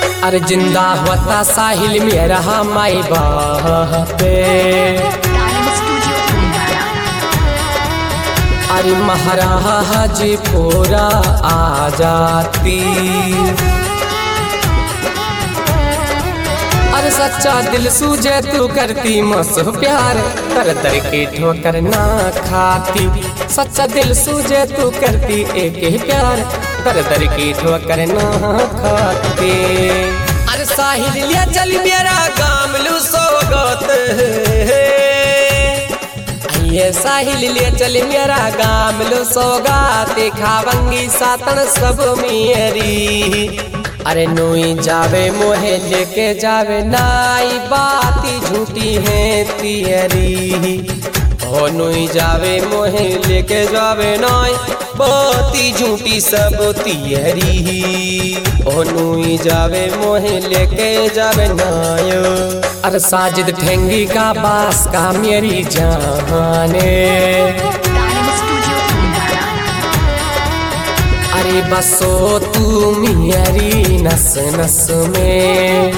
अरे जिंदा होता साहिल मेरा माई बापे। अरे महाराज पूरा आ जाती। अरे सच्चा दिल सूझे तू करती मुझसे प्यार, कर दर की ठोकर ना खाती। सच्चा दिल सूझे तू करती एक ही प्यार, कर दर की ठोकर ना खाती। अरे साहिल लिया चल मेरा गाम लू सोगत, ये साहिल लिया चल मेरा गाम लू सोगात। खावंगी सातन सब मेरी, अरे नोई जावे मोहे लेके जावे नाई बाती झूठी है तियरी। ओ नोई जावे मोहे लेके जावे नाई बाती झूठी सब तियरी। ओ नोई जावे मोहे लेके जावे नायो। अरे साजिद ठेंगी का बास का मेरी जाने, अरे बसो तू मेरी नस नस में।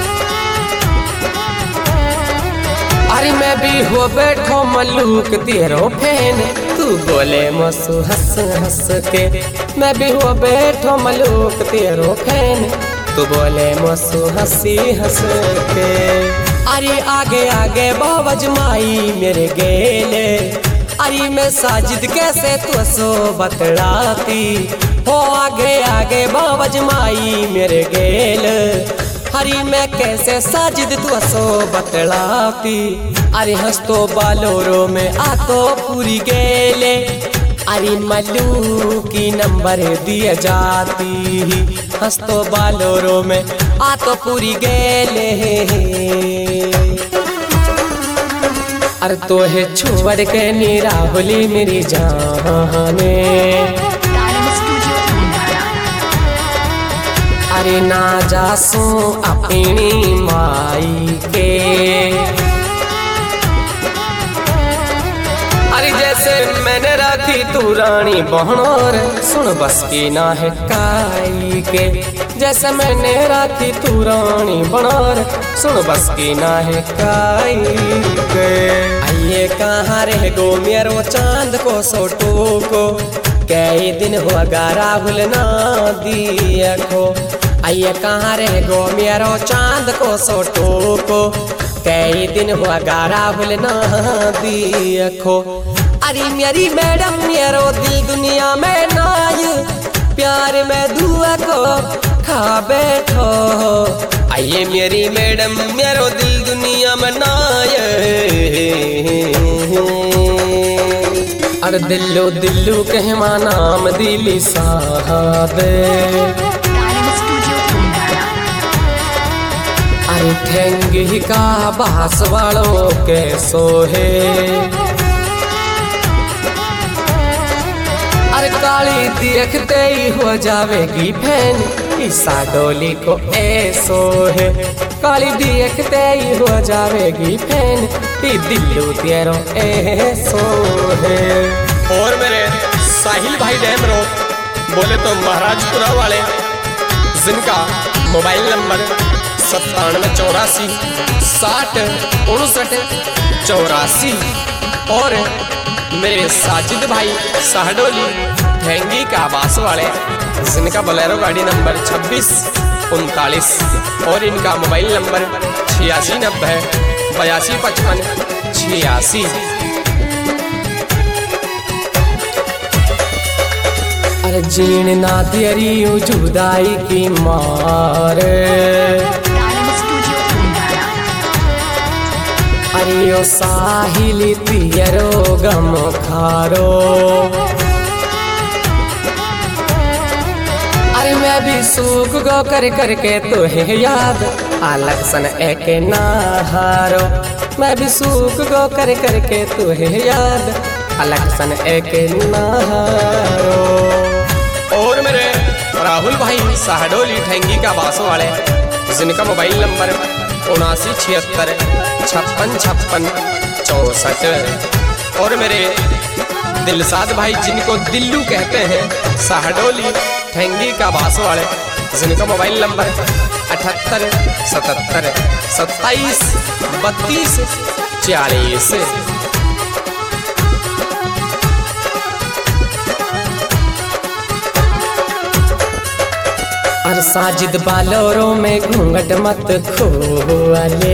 अरे मैं भी हो बैठो मलूक तेरो फैन, तू बोले मसू हंस हंस के। मैं भी हो बैठो मलूक तेरो फैन, तू बोले मसू हंसी हंस के। अरे आगे आगे बाबज माई मेरे गेले, अरे मैं साजिद कैसे तू सो बतलाती। हो आगे आगे बाबज माई मेरे गेल, हरी मैं कैसे साजिद तू सो बतलाती। अरे हंस तो बालोरो में आ तो पूरी गेले, अरे मल्लू की नंबर दिए जाती। हंस तो बालोरो में आ तो पूरी गेले, अरे तो है छोड़ के नीरा होली मेरी जाने। अरे ना जासू अपनी माई के, अरे जैसे मैंने राखी तू रानी बहनोर, सुन बस की ना है काई के। जैसे मैंने राखी तू रानी बनोर, सुन बस की ना है काई के। आइए कहाँ रह गो मेरो चांद को सोटो को, कई दिन हुआ राहुल ना दिया को। आइए कहाँ रह गो मेरो चांद को सोटो को, कई दिन हुआ राहुल ना दिया को। अरे मेरी मैडम मेरो दिल दुनिया में नाय, प्यार में धुआ को खा बैठो। आइए मेरी मैडम मेरो दिल दुनिया में नाय। अरे दिल्लू दिल्लू कहमा नाम दिली सादे, अरे ठेंगी का बास वालों के सोहे। अरे काली देखते ही हो जावेगी फैन, ईसा डोली को ऐसो है। काली देखते ही हो जावेगी फैन, दिल्लू तेरो ऐसो है। और मेरे साहिल भाई डैमरो बोले तो महाराजपुरा वाले, जिनका मोबाइल नंबर 9784 60 59 84। और मेरे साजिद भाई साहडोली ठेंगी का आवास वाले, जिनका बोलेरो गाड़ी नंबर 26 39। और इनका मोबाइल नंबर 8690 8255 86। अरे जीण ना तेरी जुदाई की मार, अरे ओ साहिल तियरो गम खारो। अरे मैं भी सूख गो कर करके तो है याद, अलग सन एक ना हारो। मैं भी सूख गो कर करके तो है याद, अलग सन एक ना हारो। और मेरे राहुल भाई साहडोली ठेंगी का बास वाले, जिनका मोबाइल नंबर 7976 56 56 64। और मेरे दिलसाद भाई, जिनको दिल्लू कहते हैं, साहडोली ठेंगी का बास वाले, जिनका मोबाइल नंबर 78 77 27 32 40। अरे साजिद बालोरों में घूंघट मत खोले,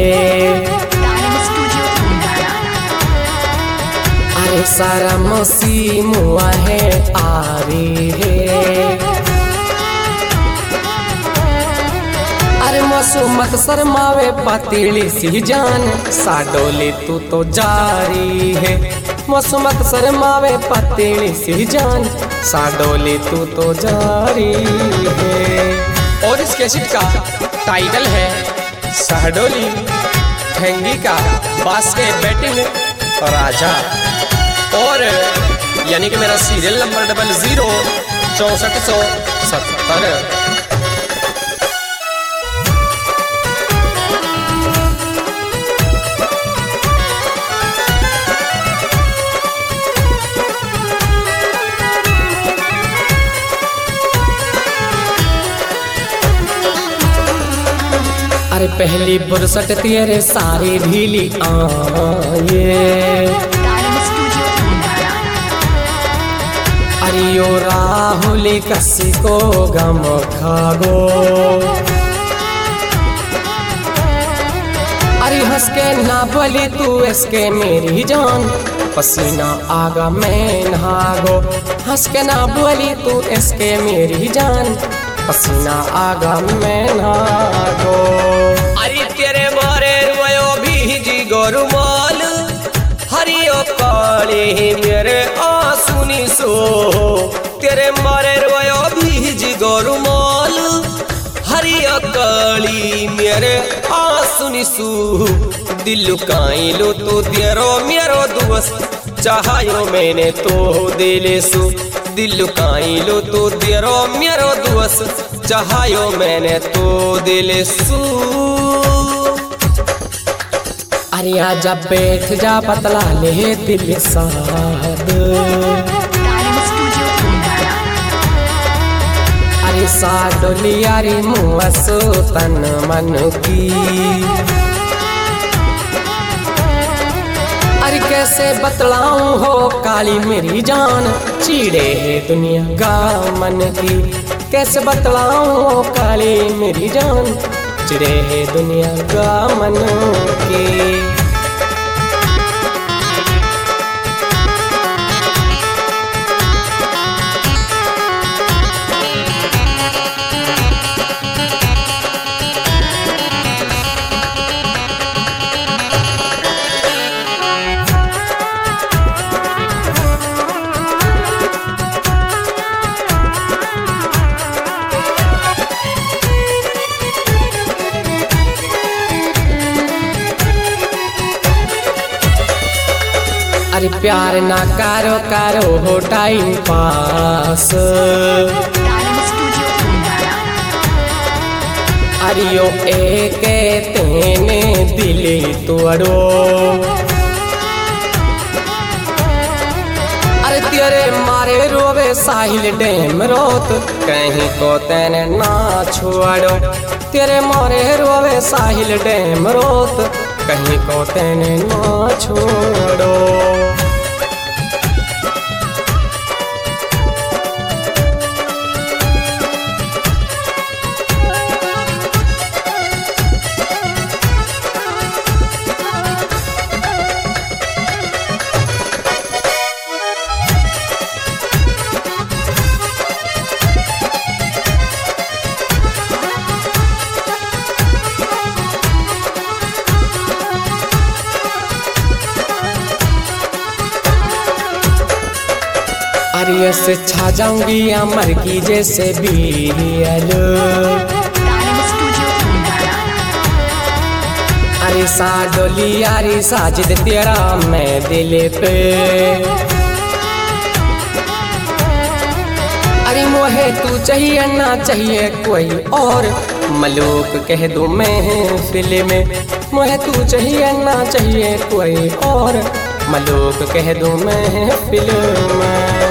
अरे सारा मौसी मुआ है आरी है। अरे मौसू मत शर्मावे पतीली सी जान, साडोली तू तो जारी है। मौसू मत शर्मावे पतीली सी जान, साडोली तू तो जारी है। और इस कैसेट का टाइटल है सहडोली ठेंगी का बास के बैटिंग राजा। और यानी कि मेरा सीरियल नंबर 00 6470। अरे पहली बुरसट तेरे सारी ढीली आये, अरे यो राहुली कसी को गम खागो। अरे हंस के ना बोली तू इसके मेरी जान, पसीना आगा मैं नहागो। हंस के ना बोली तू इसके मेरी जान, पसीना आगा मैं नहागो। अरे तेरे मारे रोयो भीजी गोरुमाल, हरियो काली मेरे आंसुनी सो। तेरे मारे रोयो भीजी गोरुमाल, हरियो काली मेरे आंसुनी सो। दिल काई लो तो देरो मेरो दोस्त, चाहायो मैंने तो दिले सो। दिल काई लो तो देरो मेरो दोस्त, चाहायो मैंने तो दिले सो। अरे आजा बैठ जा बतला ले दिल साद, अरे साडोली यारी मुआ सो तन मन की। अरे कैसे बतलाऊं हो काली मेरी जान, चीड़े है दुनिया का मन की। कैसे बतलाऊं हो काली मेरी जान, चिड़े है दुनिया का मन की। अरे प्यार ना करो करो हो टाइम पास, अरे यो एक तेने दिल तोड़ो। अरे तेरे मारे रोवे साहिल डैम रोत, कहीं को तेने ना छोड़ो। तेरे मारे रोवे साहिल डैम रोत, कहीं को तेने ना छोड़ो। अरे से छा जाऊंगी अमर की जैसे बीरियल, अरे साडोली यारी साजिद तेरा मैं दिल पे। अरे मोहे तू चाहिए ना चाहिए कोई और, मलूक कह दूं मैं फिल्म में। मोहे तू चाहिए ना चाहिए कोई और, मलूक कह दूं मैं फिल्म में।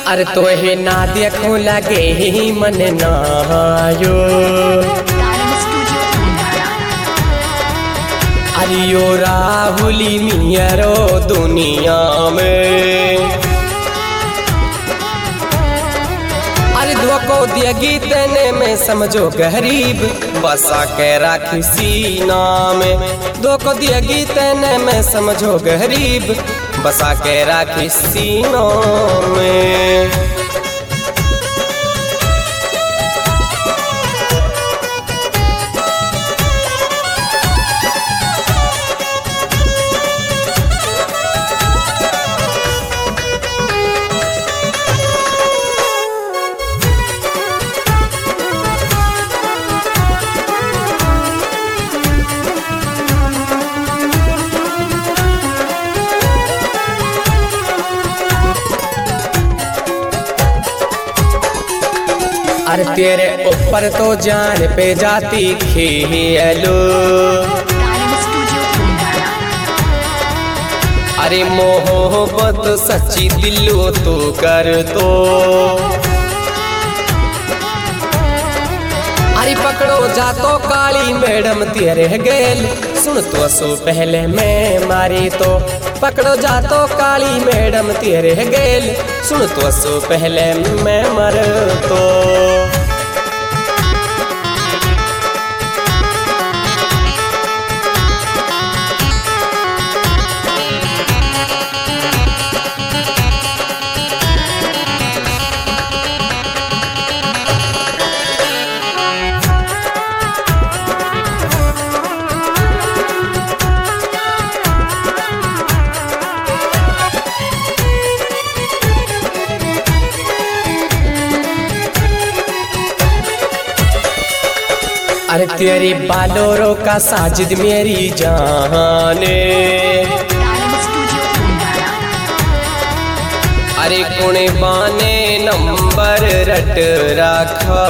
अरे तो हे ना देखो लगे ही मन नायो, अरे यो राहुली मियरो दुनिया में। अरे धोखो दियगी तेने में समझो गरीब, बसा के राखी सीना में। धोखो दियगी तेने में समझो गरीब, बसा के राखी सीना में। अरे तेरे ऊपर तो जान पे जाती खेलो, अरे मोहब्बत सच्ची दिलो तो कर तो। अरे पकड़ो जा तो काली मैडम तेरे गेल, सुन तो सो पहले मैं मारी तो। पकड़ो जा तो काली मैडम तेरे गेल, सुन तो सो पहले मैं मर तो। अरे तेरी बालोरों का साजिद मेरी जाने, अरे कुणे बाने नंबर रट रखा।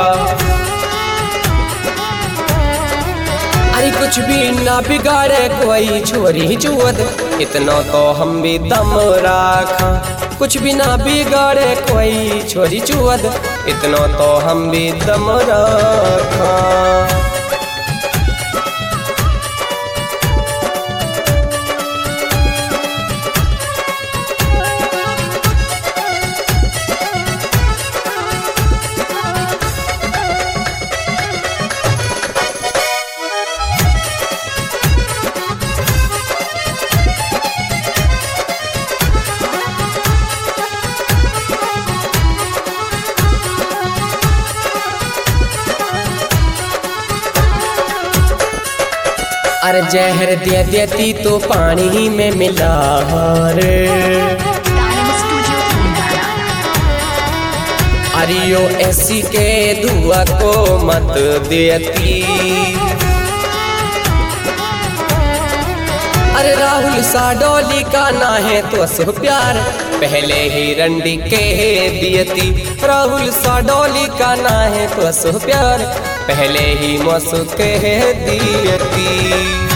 अरे कुछ भी ना बिगाड़े कोई छोरी चुअद, इतना तो हम भी दम रखा। कुछ भी ना बिगाड़े कोई छोरी चुअद, इतना तो हम भी दम रखा। अरे जहर दे देती तो पानी में मिला रे, अरे यो ऐसी के धुआ को मत देती। अरे राहुल साडोली का ना है तो सो प्यार, पहले ही रंडी के दियती। राहुल साडोली का ना है तो सो प्यार, पहले ही मौसू के दियती।